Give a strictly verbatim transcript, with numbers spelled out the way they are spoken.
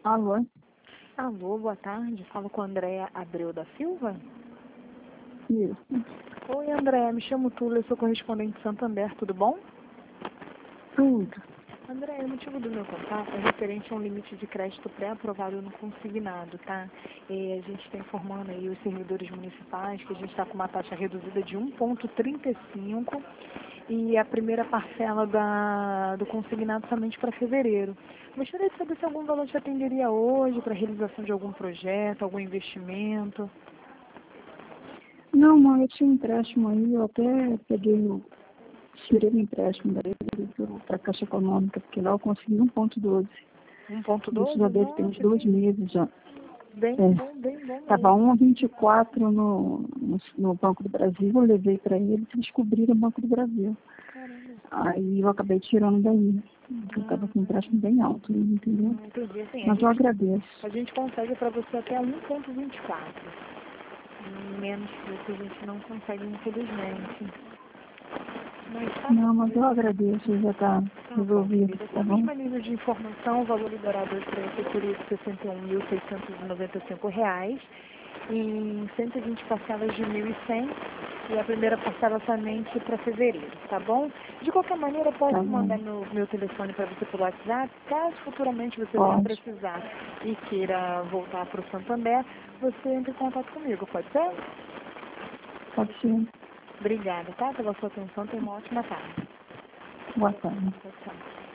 Alô? Alô, boa tarde. Falo com a Andréa Abreu da Silva. Isso. Oi, Andréa. Me chamo Tula, eu sou correspondente de Santander, tudo bom? Tudo. Andréa, o motivo do meu contato é referente a um limite de crédito pré-aprovado no consignado, tá? E a gente está informando aí os servidores municipais que a gente está com uma taxa reduzida de um vírgula trinta e cinco e a primeira parcela da, do consignado somente para fevereiro. Gostaria de saber se algum valor te atenderia hoje para a realização de algum projeto, algum investimento. Não, mãe, eu tinha um empréstimo aí, eu até peguei o. Tirei o empréstimo daí para a Caixa Econômica, porque lá eu consegui um ponto doze. um vírgula Isso já doze? deve ter uns Nossa, dois bem, meses já. bem É. bom, bem bom Estava mesmo. um vírgula vinte e quatro no, no, no Banco do Brasil, eu levei para eles e descobriram o Banco do Brasil. Caramba. Aí eu acabei tirando daí. Eu estava com um empréstimo bem alto, entendeu? Não entendi. Assim, a Mas eu gente, agradeço. a gente consegue para você até um vírgula vinte e quatro. Menos que isso a gente não consegue, infelizmente. Mas tá Não, bom. mas eu agradeço, já está Tá bom, resolvido, querida. tá Só bom? mesmo a nível de informação, o valor liberado hoje para você seria de sessenta e um mil seiscentos e noventa e cinco reais, em cento e vinte parcelas de mil e cem e a primeira parcela somente para fevereiro, tá bom? De qualquer maneira, eu Tá posso bom. mandar meu, meu telefone para você pelo WhatsApp, caso futuramente você venha Pode. precisar e queira voltar para o Santander, você entre em contato comigo, pode ser? Pode ser. Obrigada, tá? Pela sua atenção, tenha uma ótima tarde. Boa tarde. Tchau, tchau.